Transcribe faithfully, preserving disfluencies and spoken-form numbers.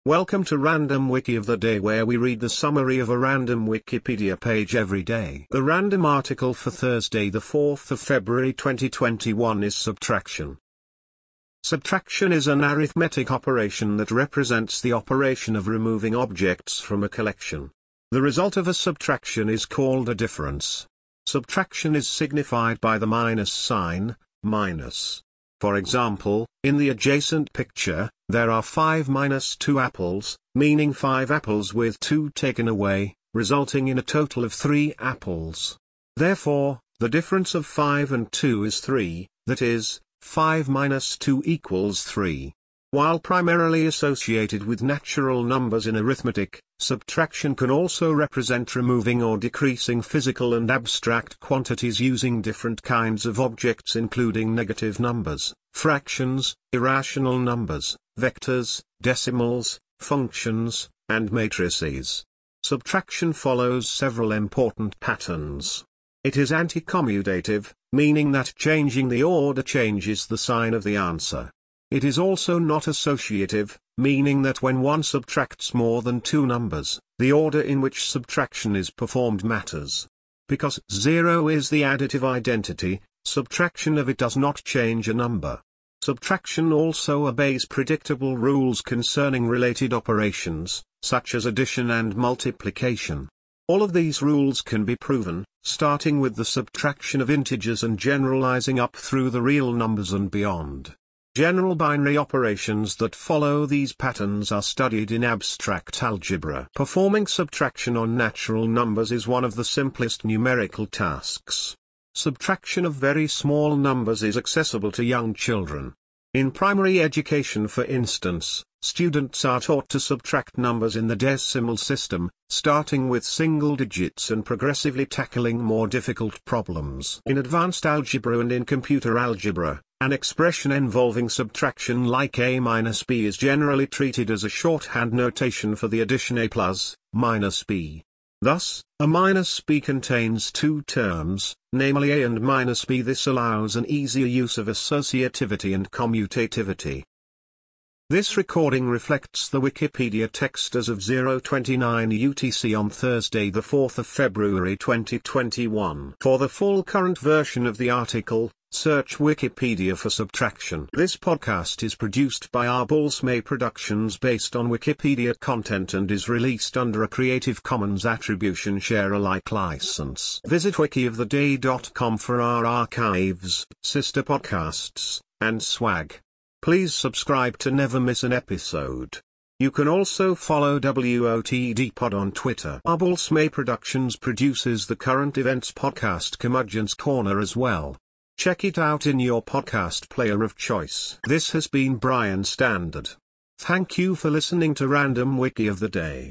Welcome to Random Wiki of the Day, where we read the summary of a random Wikipedia page every day. The random article for Thursday the fourth of February twenty twenty-one is subtraction. Subtraction is an arithmetic operation that represents the operation of removing objects from a collection. The result of a subtraction is called a difference. Subtraction is signified by the minus sign, minus. For example, in the adjacent picture, there are five minus two apples, meaning five apples with two taken away, resulting in a total of three apples. Therefore, the difference of five and two is three, that is, five minus two equals three. While primarily associated with natural numbers in arithmetic, subtraction can also represent removing or decreasing physical and abstract quantities using different kinds of objects, including negative numbers, fractions, irrational numbers, vectors, decimals, functions, and matrices. Subtraction follows several important patterns. It is anti-commutative, meaning that changing the order changes the sign of the answer. It is also not associative, meaning that when one subtracts more than two numbers, the order in which subtraction is performed matters. Because zero is the additive identity, subtraction of it does not change a number. Subtraction also obeys predictable rules concerning related operations, such as addition and multiplication. All of these rules can be proven, starting with the subtraction of integers and generalizing up through the real numbers and beyond. General binary operations that follow these patterns are studied in abstract algebra. Performing subtraction on natural numbers is one of the simplest numerical tasks. Subtraction of very small numbers is accessible to young children. In primary education, for instance, students are taught to subtract numbers in the decimal system, starting with single digits and progressively tackling more difficult problems. In advanced algebra and in computer algebra, an expression involving subtraction like a minus b is generally treated as a shorthand notation for the addition a plus, minus b. Thus, a minus b contains two terms, namely a and minus b. This allows an easier use of associativity and commutativity. This recording reflects the Wikipedia text as of zero twenty-nine U T C on Thursday the fourth of February twenty twenty-one. For the full current version of the article, search Wikipedia for subtraction. This podcast is produced by Arbulsmay Productions based on Wikipedia content and is released under a Creative Commons Attribution Share Alike license. Visit wiki of the day dot com for our archives, sister podcasts, and swag. Please subscribe to never miss an episode. You can also follow W O T D Pod on Twitter. Arbulsmay Productions produces the current events podcast Curmudgeon's Corner as well. Check it out in your podcast player of choice. This has been Brian Standard. Thank you for listening to Random Wiki of the Day.